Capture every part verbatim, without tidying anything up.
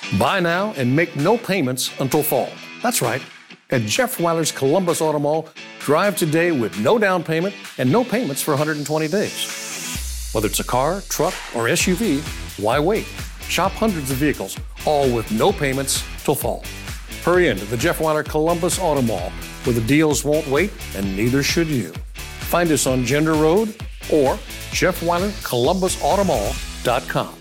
Buy now and make no payments until fall. That's right. At Jeff Weiler's Columbus Auto Mall, drive today with no down payment and no payments for one hundred twenty days. Whether it's a car, truck, or S U V, why wait? Shop hundreds of vehicles, all with no payments till fall. Hurry into the Jeff Weiler Columbus Auto Mall, where the deals won't wait and neither should you. Find us on Gender Road or jeff weiler columbus auto mall dot com.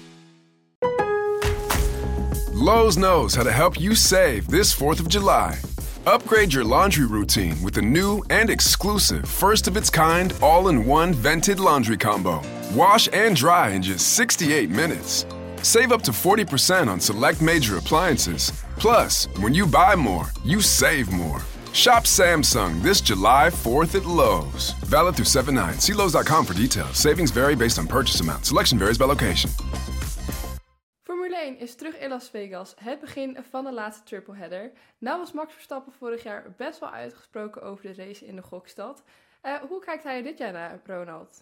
Lowe's knows how to help you save this fourth of July. Upgrade your laundry routine with the new and exclusive first-of-its-kind all-in-one vented laundry combo. Wash and dry in just sixty-eight minutes. Save up to forty percent on select major appliances. Plus, when you buy more, you save more. Shop Samsung this July fourth at Lowe's. Valid through seven nine. See Lowe's dot com for details. Savings vary based on purchase amount. Selection varies by location. Formule één is terug in Las Vegas, het begin van de laatste tripleheader. Nou was Max Verstappen vorig jaar best wel uitgesproken over de race in de Gokstad. Uh, hoe kijkt hij dit jaar naar, Ronald?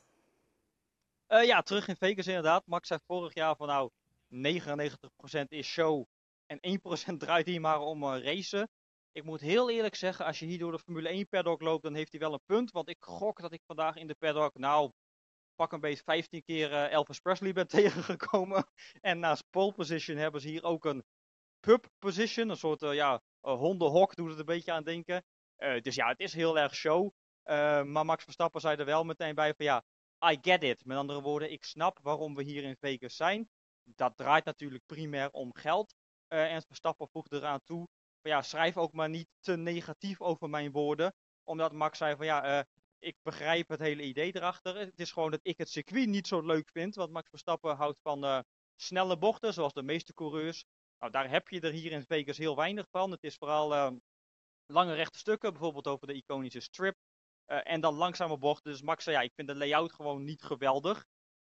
Uh, ja, terug in Vegas inderdaad. Max zei vorig jaar van nou, negenennegentig procent is show en één procent draait hier maar om uh, racen. Ik moet heel eerlijk zeggen, als je hier door de Formule één paddock loopt, dan heeft hij wel een punt. Want ik gok dat ik vandaag in de paddock, nou, pak een beetje vijftien keer uh, Elvis Presley ben tegengekomen. En naast pole position hebben ze hier ook een pub position. Een soort, uh, ja, uh, hondenhok doet het een beetje aan denken. Uh, dus ja, het is heel erg show. Uh, maar Max Verstappen zei er wel meteen bij van ja, I get it. Met andere woorden, ik snap waarom we hier in Vegas zijn. Dat draait natuurlijk primair om geld. Uh, en Verstappen voegde eraan toe. Ja, schrijf ook maar niet te negatief over mijn woorden. Omdat Max zei van ja, uh, ik begrijp het hele idee erachter. Het is gewoon dat ik het circuit niet zo leuk vind. Want Max Verstappen houdt van uh, snelle bochten, zoals de meeste coureurs. Nou, daar heb je er hier in Vegas heel weinig van. Het is vooral uh, lange rechte stukken, bijvoorbeeld over de iconische strip. Uh, en dan langzame bochten. Dus Max zei ja, ik vind de layout gewoon niet geweldig.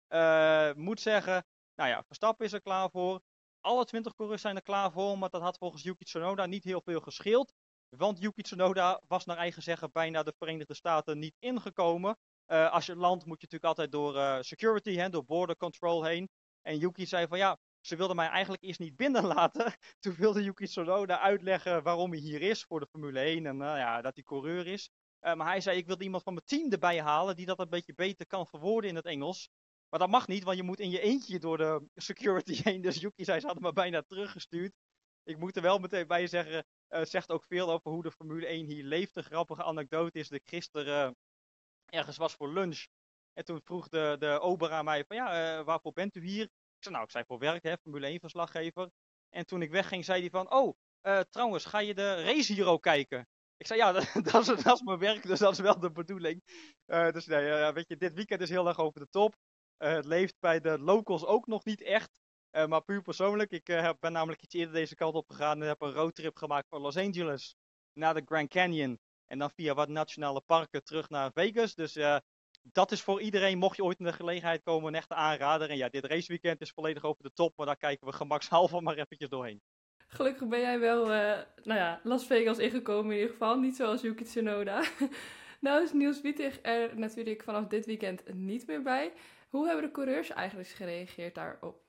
Uh, moet zeggen, nou ja, Verstappen is er klaar voor. Alle twintig coureurs zijn er klaar voor, maar dat had volgens Yuki Tsunoda niet heel veel gescheeld. Want Yuki Tsunoda was naar eigen zeggen bijna de Verenigde Staten niet ingekomen. Uh, als je landt moet je natuurlijk altijd door uh, security, hè, door border control heen. En Yuki zei van ja, ze wilden mij eigenlijk eerst niet binnenlaten. Toen wilde Yuki Tsunoda uitleggen waarom hij hier is voor de Formule één en uh, ja, dat hij coureur is. Uh, maar hij zei ik wilde iemand van mijn team erbij halen die dat een beetje beter kan verwoorden in het Engels. Maar dat mag niet, want je moet in je eentje door de security heen. Dus Yuki zei, ze hadden me bijna teruggestuurd. Ik moet er wel meteen bij zeggen, uh, zegt ook veel over hoe de Formule één hier leeft. Een grappige anekdote is dat ik gisteren uh, ergens was voor lunch. En toen vroeg de, de ober aan mij van, ja, uh, waarvoor bent u hier? Ik zei, nou, ik zei voor werk, hè, Formule één verslaggever. En toen ik wegging, zei hij van, oh, uh, trouwens, ga je de race hier ook kijken? Ik zei, ja, dat, dat, is, dat is mijn werk, dus dat is wel de bedoeling. Uh, dus nee, uh, weet je, dit weekend is heel erg over de top. Uh, het leeft bij de locals ook nog niet echt. Uh, maar puur persoonlijk, ik uh, ben namelijk iets eerder deze kant op gegaan en heb een roadtrip gemaakt van Los Angeles naar de Grand Canyon. En dan via wat nationale parken terug naar Vegas. Dus uh, dat is voor iedereen, mocht je ooit in de gelegenheid komen, een echte aanrader. En ja, dit raceweekend is volledig over de top, maar daar kijken we gemakshalve maar eventjes doorheen. Gelukkig ben jij wel, uh, nou ja, Las Vegas ingekomen in ieder geval. Niet zoals Yuki Tsunoda. Nou is Niels Wietig er natuurlijk vanaf dit weekend niet meer bij. Hoe hebben de coureurs eigenlijk gereageerd daarop?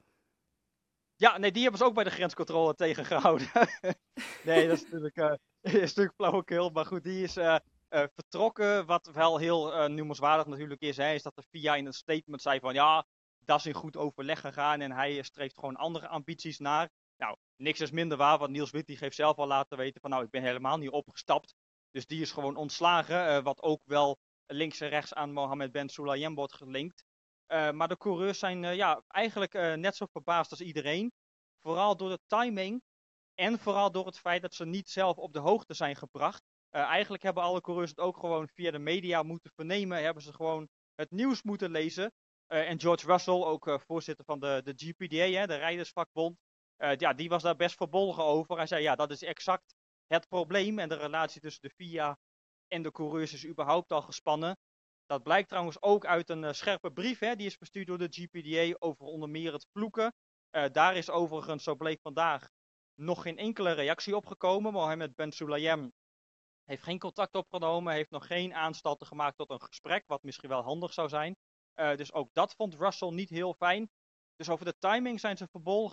Ja, nee, die hebben ze ook bij de grenscontrole tegengehouden. nee, dat is natuurlijk, uh, is natuurlijk flauwekul. Maar goed, die is uh, uh, vertrokken. Wat wel heel uh, noemenswaardig natuurlijk is, hè, is dat de F I A in een statement zei van ja, dat is in goed overleg gegaan en hij streeft gewoon andere ambities naar. Nou, niks is minder waar, want Niels Wittig heeft zelf al laten weten van nou, ik ben helemaal niet opgestapt. Dus die is gewoon ontslagen, uh, wat ook wel links en rechts aan Mohammed Ben Sulayem wordt gelinkt. Uh, maar de coureurs zijn uh, ja, eigenlijk uh, net zo verbaasd als iedereen. Vooral door de timing en vooral door het feit dat ze niet zelf op de hoogte zijn gebracht. Uh, eigenlijk hebben alle coureurs het ook gewoon via de media moeten vernemen. Hebben ze gewoon het nieuws moeten lezen. Uh, en George Russell, ook uh, voorzitter van de, de G P D A, hè, de rijdersvakbond. Uh, ja, die was daar best verbolgen over. Hij zei ja, dat is exact het probleem. En de relatie tussen de F I A en de coureurs is überhaupt al gespannen. Dat blijkt trouwens ook uit een uh, scherpe brief, hè, die is verstuurd door de G P D A over onder meer het vloeken. Uh, daar is overigens, zo bleek vandaag, nog geen enkele reactie op gekomen. Mohammed Ben Sulayem heeft geen contact opgenomen, heeft nog geen aanstalten gemaakt tot een gesprek, wat misschien wel handig zou zijn. Uh, dus ook dat vond Russell niet heel fijn. Dus over de timing zijn ze verbolgen.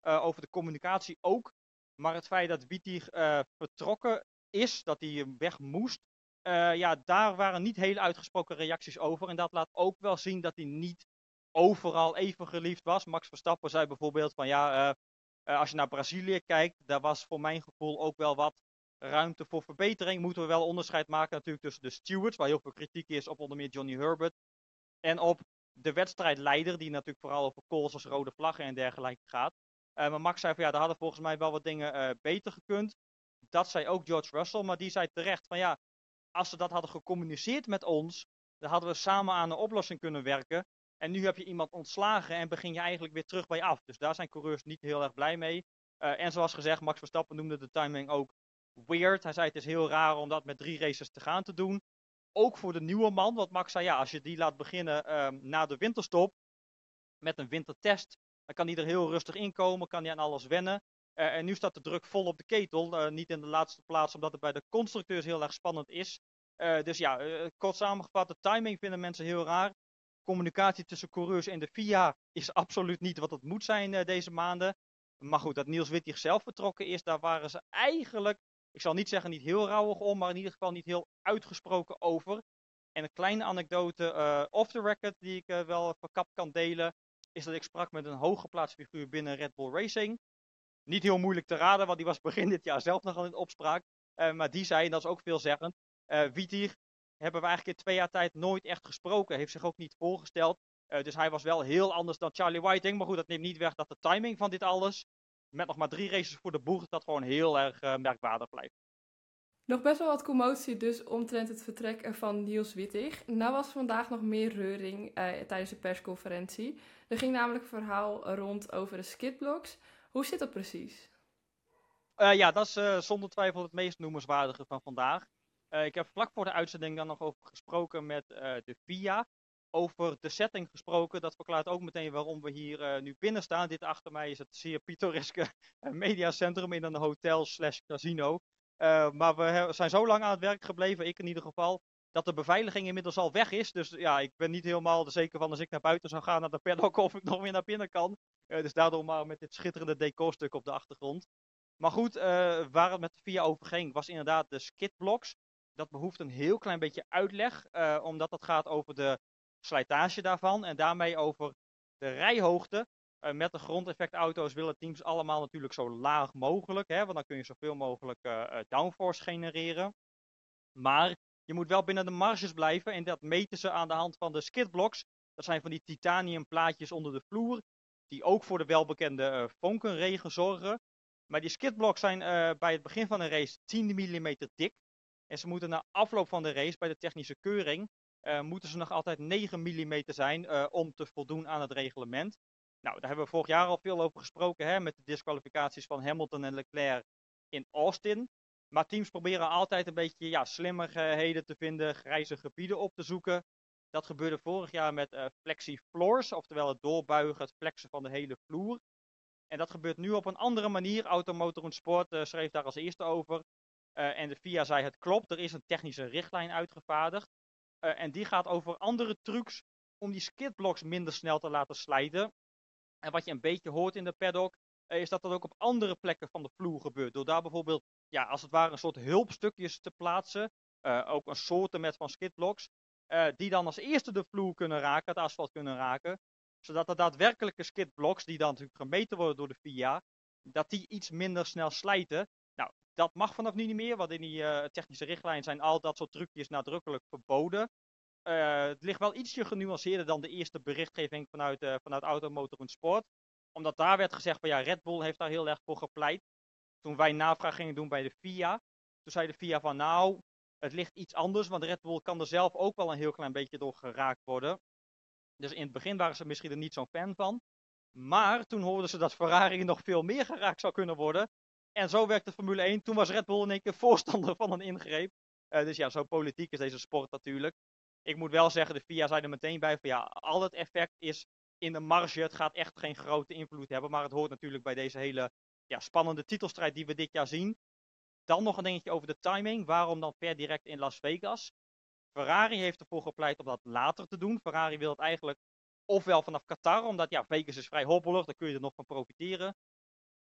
Uh, over de communicatie ook. Maar het feit dat Wietig uh, vertrokken is, dat hij weg moest, uh, ja, daar waren niet hele uitgesproken reacties over. En dat laat ook wel zien dat hij niet overal even geliefd was. Max Verstappen zei bijvoorbeeld van ja, uh, uh, als je naar Brazilië kijkt, daar was voor mijn gevoel ook wel wat ruimte voor verbetering. Moeten we wel onderscheid maken natuurlijk tussen de stewards, waar heel veel kritiek is op onder meer Johnny Herbert, en op de wedstrijdleider, die natuurlijk vooral over calls als rode vlaggen en dergelijke gaat. Uh, maar Max zei van ja, daar hadden volgens mij wel wat dingen uh, beter gekund. Dat zei ook George Russell, maar die zei terecht van ja, als ze dat hadden gecommuniceerd met ons, dan hadden we samen aan een oplossing kunnen werken. En nu heb je iemand ontslagen en begin je eigenlijk weer terug bij af. Dus daar zijn coureurs niet heel erg blij mee. Uh, en zoals gezegd, Max Verstappen noemde de timing ook weird. Hij zei het is heel raar om dat met drie races te gaan te doen. Ook voor de nieuwe man, want Max zei ja, als je die laat beginnen uh, na de winterstop met een wintertest, dan kan hij er heel rustig in komen, kan hij aan alles wennen. Uh, en nu staat de druk vol op de ketel. Uh, niet in de laatste plaats, omdat het bij de constructeurs heel erg spannend is. Uh, dus ja, uh, kort samengevat, de timing vinden mensen heel raar. Communicatie tussen coureurs en de F I A is absoluut niet wat het moet zijn uh, deze maanden. Maar goed, dat Niels Wittig zelf vertrokken is, daar waren ze eigenlijk, ik zal niet zeggen niet heel rauwig om, maar in ieder geval niet heel uitgesproken over. En een kleine anekdote uh, off the record die ik uh, wel verkapt kan delen, is dat ik sprak met een hooggeplaatst figuur binnen Red Bull Racing. Niet heel moeilijk te raden, want die was begin dit jaar zelf nog al in opspraak. Uh, maar die zei, en dat is ook veelzeggend, uh, Wittig hebben we eigenlijk in twee jaar tijd nooit echt gesproken. Heeft zich ook niet voorgesteld. Uh, dus hij was wel heel anders dan Charlie Whiting. Maar goed, dat neemt niet weg dat de timing van dit alles, met nog maar drie races voor de boeg, dat gewoon heel erg uh, merkwaardig blijft. Nog best wel wat commotie dus omtrent het vertrek van Niels Wittig. Nou was vandaag nog meer reuring uh, tijdens de persconferentie. Er ging namelijk een verhaal rond over de skidblocks. Hoe zit dat precies? Uh, ja, dat is uh, zonder twijfel het meest noemenswaardige van vandaag. Uh, ik heb vlak voor de uitzending dan nog over gesproken met uh, de F I A. Over de setting gesproken. Dat verklaart ook meteen waarom we hier uh, nu binnen staan. Dit achter mij is het zeer pittoreske uh, mediacentrum in een hotel slash casino. Uh, maar we zijn zo lang aan het werk gebleven, ik in ieder geval, dat de beveiliging inmiddels al weg is. Dus ja, ik ben niet helemaal er zeker van als ik naar buiten zou gaan naar de paddock of ik nog weer naar binnen kan. Uh, dus daardoor maar met dit schitterende decorstuk op de achtergrond. Maar goed, uh, waar het met de F I A over ging, was inderdaad de skidblocks. Dat behoeft een heel klein beetje uitleg, uh, omdat het gaat over de slijtage daarvan en daarmee over de rijhoogte. Uh, met de grondeffectauto's willen teams allemaal natuurlijk zo laag mogelijk, hè, want dan kun je zoveel mogelijk uh, downforce genereren. Maar je moet wel binnen de marges blijven en dat meten ze aan de hand van de skidblocks. Dat zijn van die titanium plaatjes onder de vloer, die ook voor de welbekende uh, vonkenregen zorgen. Maar die skidblocks zijn uh, bij het begin van een race tien millimeter dik. En ze moeten na afloop van de race, bij de technische keuring, uh, moeten ze nog altijd negen millimeter zijn uh, om te voldoen aan het reglement. Nou, daar hebben we vorig jaar al veel over gesproken, hè, met de disqualificaties van Hamilton en Leclerc in Austin. Maar teams proberen altijd een beetje ja, slimmigheden te vinden, grijze gebieden op te zoeken. Dat gebeurde vorig jaar met uh, flexi floors, oftewel het doorbuigen, het flexen van de hele vloer. En dat gebeurt nu op een andere manier. Automotor Sport uh, schreef daar als eerste over. Uh, en de F I A zei het klopt, er is een technische richtlijn uitgevaardigd. Uh, en die gaat over andere trucs om die skidblocks minder snel te laten slijten. En wat je een beetje hoort in de paddock, uh, is dat dat ook op andere plekken van de vloer gebeurt. Door daar bijvoorbeeld, ja, als het ware een soort hulpstukjes te plaatsen. Uh, ook een soorten met van skidblocks. Uh, die dan als eerste de vloer kunnen raken, het asfalt kunnen raken. Zodat de daadwerkelijke skidblocks, die dan natuurlijk gemeten worden door de F I A, dat die iets minder snel slijten. Nou, dat mag vanaf nu niet meer, want in die uh, technische richtlijn zijn al dat soort trucjes nadrukkelijk verboden. Uh, het ligt wel ietsje genuanceerder dan de eerste berichtgeving vanuit, uh, vanuit Automotor Sport. Omdat daar werd gezegd van ja, Red Bull heeft daar heel erg voor gepleit. Toen wij navraag gingen doen bij de F I A, toen zei de F I A van nou, het ligt iets anders, want Red Bull kan er zelf ook wel een heel klein beetje door geraakt worden. Dus in het begin waren ze misschien er niet zo'n fan van. Maar toen hoorden ze dat Ferrari nog veel meer geraakt zou kunnen worden. En zo werkte Formule één. Toen was Red Bull in één keer voorstander van een ingreep. Uh, dus ja, zo politiek is deze sport natuurlijk. Ik moet wel zeggen, de F I A zei er meteen bij van ja, al het effect is in de marge. Het gaat echt geen grote invloed hebben. Maar het hoort natuurlijk bij deze hele ja, spannende titelstrijd die we dit jaar zien. Dan nog een dingetje over de timing. Waarom dan per direct in Las Vegas? Ferrari heeft ervoor gepleit om dat later te doen. Ferrari wil het eigenlijk ofwel vanaf Qatar, omdat ja, Vegas is vrij hobbelig, daar kun je er nog van profiteren.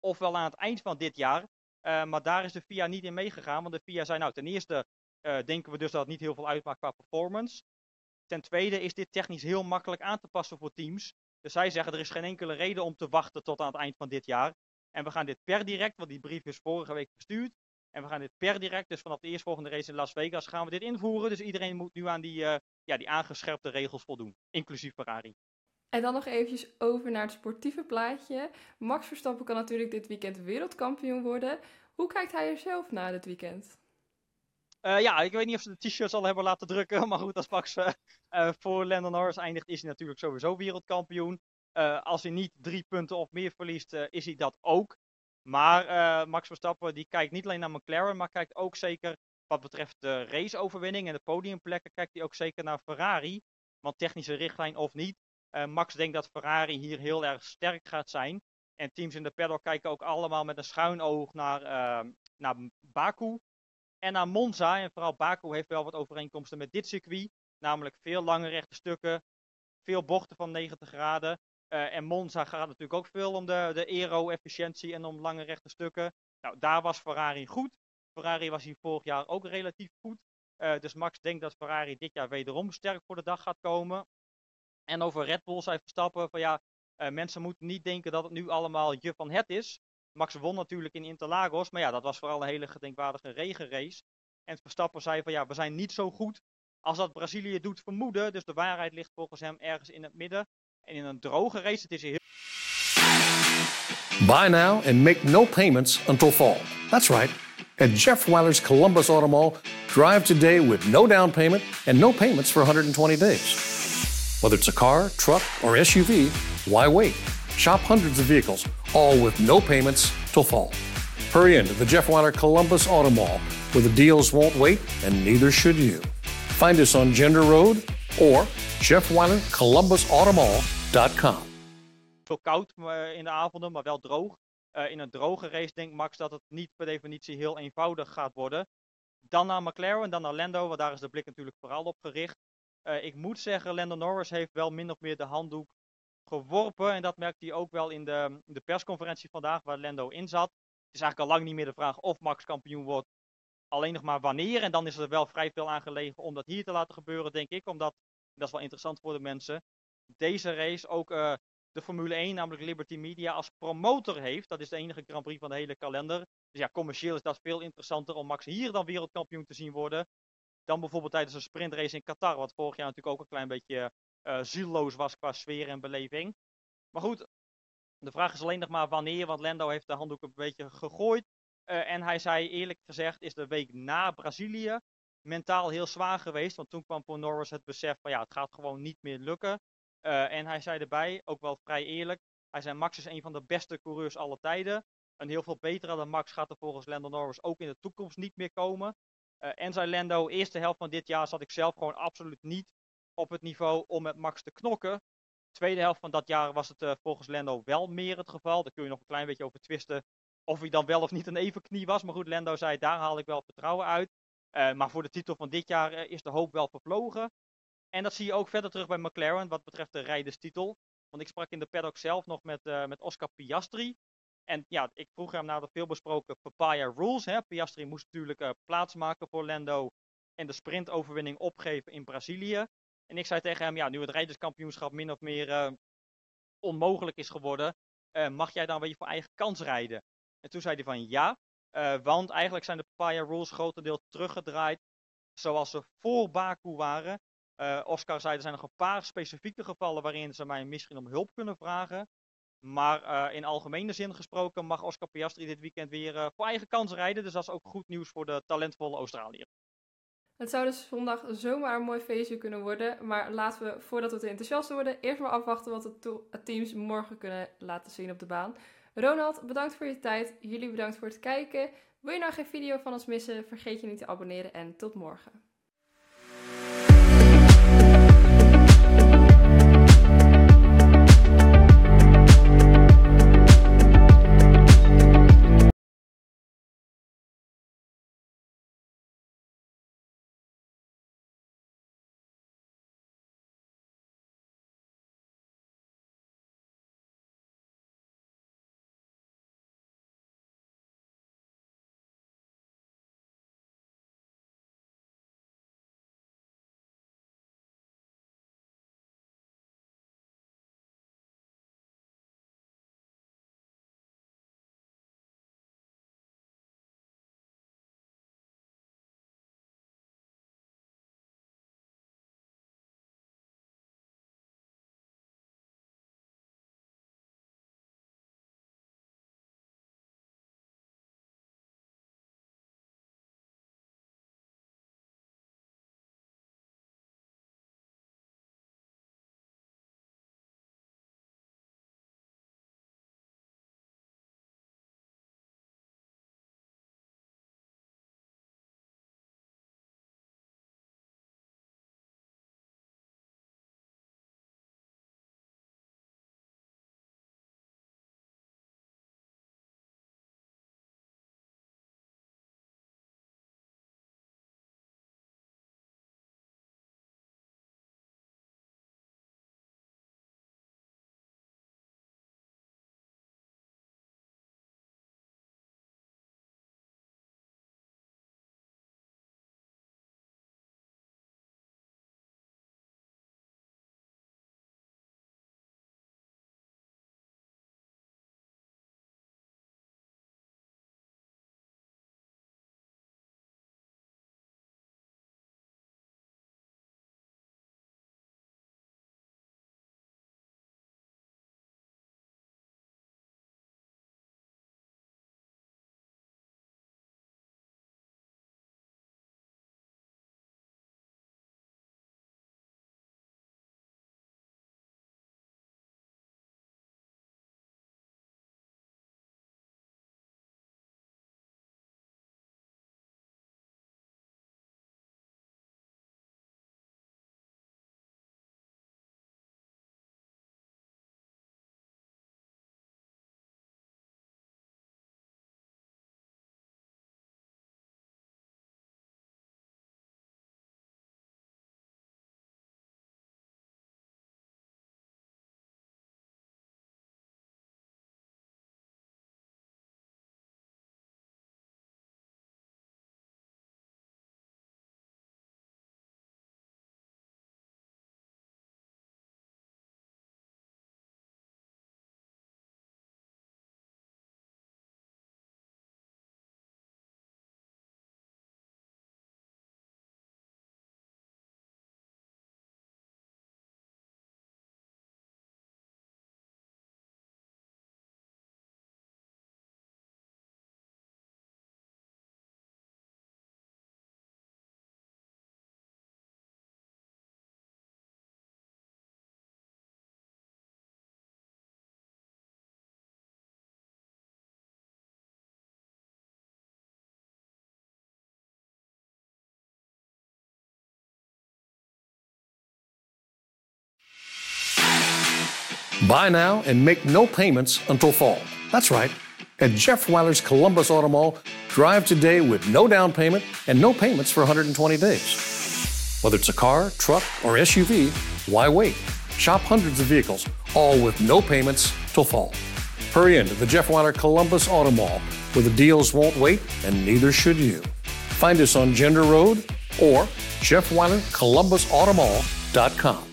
ofwel aan het eind van dit jaar. Uh, maar daar is de F I A niet in meegegaan, want de F I A zei nou ten eerste uh, denken we dus dat het niet heel veel uitmaakt qua performance. Ten tweede is dit technisch heel makkelijk aan te passen voor teams. Dus zij zeggen er is geen enkele reden om te wachten tot aan het eind van dit jaar. En we gaan dit per direct, want die brief is vorige week verstuurd. En we gaan dit per direct, dus vanaf de eerstvolgende race in Las Vegas, gaan we dit invoeren. Dus iedereen moet nu aan die, uh, ja, die aangescherpte regels voldoen, inclusief Ferrari. En dan nog eventjes over naar het sportieve plaatje. Max Verstappen kan natuurlijk dit weekend wereldkampioen worden. Hoe kijkt hij er zelf naar dit weekend? Uh, ja, ik weet niet of ze de t-shirts al hebben laten drukken. Maar goed, als Max uh, uh, voor Lando Norris eindigt, is hij natuurlijk sowieso wereldkampioen. Uh, als hij niet drie punten of meer verliest, uh, is hij dat ook. Maar uh, Max Verstappen die kijkt niet alleen naar McLaren, maar kijkt ook zeker wat betreft de raceoverwinning en de podiumplekken, kijkt hij ook zeker naar Ferrari. Want technische richtlijn of niet, uh, Max denkt dat Ferrari hier heel erg sterk gaat zijn. En teams in de paddock kijken ook allemaal met een schuin oog naar, uh, naar Baku en naar Monza. En vooral Baku heeft wel wat overeenkomsten met dit circuit. Namelijk veel lange rechte stukken, veel bochten van negentig graden. Uh, en Monza gaat natuurlijk ook veel om de, de aero-efficiëntie en om lange rechte stukken. Nou, daar was Ferrari goed. Ferrari was hier vorig jaar ook relatief goed. Uh, dus Max denkt dat Ferrari dit jaar wederom sterk voor de dag gaat komen. En over Red Bull zei Verstappen van ja, uh, mensen moeten niet denken dat het nu allemaal je van het is. Max won natuurlijk in Interlagos, maar ja, dat was vooral een hele gedenkwaardige regenrace. En Verstappen zei van ja, we zijn niet zo goed als dat Brazilië doet vermoeden. Dus de waarheid ligt volgens hem ergens in het midden. En in een droge race, het is heel... Buy now and make no payments until fall. That's right. At Jeff Wyler's Columbus Auto Mall, drive today with no down payment and no payments for one hundred twenty days. Whether it's a car, truck, or S U V, why wait? Shop hundreds of vehicles, all with no payments till fall. Hurry into the Jeff Wyler Columbus Auto Mall, where the deals won't wait and neither should you. Find us on Gender Road or Jeff Wyler Columbus Automall dot com. Veel koud uh, in de avonden, maar wel droog. Uh, in een droge race denkt Max dat het niet per definitie heel eenvoudig gaat worden. Dan naar McLaren, dan naar Lando, want daar is de blik natuurlijk vooral op gericht. Uh, ik moet zeggen, Lando Norris heeft wel min of meer de handdoek geworpen. En dat merkte hij ook wel in de, de persconferentie vandaag, waar Lando in zat. Het is eigenlijk al lang niet meer de vraag of Max kampioen wordt. Alleen nog maar wanneer. En dan is er wel vrij veel aan gelegen om dat hier te laten gebeuren, denk ik. Omdat, dat is wel interessant voor de mensen, deze race ook uh, de Formule één, namelijk Liberty Media, als promotor heeft. Dat is de enige Grand Prix van de hele kalender. Dus ja, commercieel is dat veel interessanter om Max hier dan wereldkampioen te zien worden. Dan bijvoorbeeld tijdens een sprintrace in Qatar, wat vorig jaar natuurlijk ook een klein beetje uh, zielloos was qua sfeer en beleving. Maar goed, de vraag is alleen nog maar wanneer, want Lando heeft de handdoek een beetje gegooid. Uh, en hij zei eerlijk gezegd, is de week na Brazilië mentaal heel zwaar geweest. Want toen kwam voor Norris het besef van ja, het gaat gewoon niet meer lukken. Uh, en hij zei erbij, ook wel vrij eerlijk, hij zei Max is een van de beste coureurs aller tijden. En heel veel betere dan Max gaat er volgens Lando Norris ook in de toekomst niet meer komen. Uh, en zei Lando, eerste helft van dit jaar zat ik zelf gewoon absoluut niet op het niveau om met Max te knokken. Tweede helft van dat jaar was het uh, volgens Lando wel meer het geval. Daar kun je nog een klein beetje over twisten of hij dan wel of niet een evenknie was. Maar goed, Lando zei, daar haal ik wel vertrouwen uit. Uh, maar voor de titel van dit jaar uh, is de hoop wel vervlogen. En dat zie je ook verder terug bij McLaren wat betreft de rijderstitel. Want ik sprak in de paddock zelf nog met, uh, met Oscar Piastri. En ja, ik vroeg hem naar de veelbesproken Papaya Rules. Hè. Piastri moest natuurlijk uh, plaatsmaken voor Lando en de sprintoverwinning opgeven in Brazilië. En ik zei tegen hem, ja, nu het rijderskampioenschap min of meer uh, onmogelijk is geworden, uh, mag jij dan weer voor eigen kans rijden? En toen zei hij van ja, uh, want eigenlijk zijn de Papaya Rules grotendeels teruggedraaid zoals ze voor Baku waren. Uh, Oscar zei, er zijn nog een paar specifieke gevallen waarin ze mij misschien om hulp kunnen vragen. Maar uh, in algemene zin gesproken mag Oscar Piastri dit weekend weer uh, voor eigen kans rijden. Dus dat is ook goed nieuws voor de talentvolle Australiër. Het zou dus zondag zomaar een mooi feestje kunnen worden. Maar laten we, voordat we te enthousiast worden, eerst maar afwachten wat de to- teams morgen kunnen laten zien op de baan. Ronald, bedankt voor je tijd. Jullie bedankt voor het kijken. Wil je nou geen video van ons missen? Vergeet je niet te abonneren en tot morgen. Buy now and make no payments until fall. That's right. At Jeff Weiler's Columbus Auto Mall, drive today with no down payment and no payments for one hundred twenty days. Whether it's a car, truck, or S U V, why wait? Shop hundreds of vehicles, all with no payments till fall. Hurry into the Jeff Weiler Columbus Auto Mall, where the deals won't wait, and neither should you. Find us on Gender Road or Jeff Weiler Columbus Auto Mall dot com.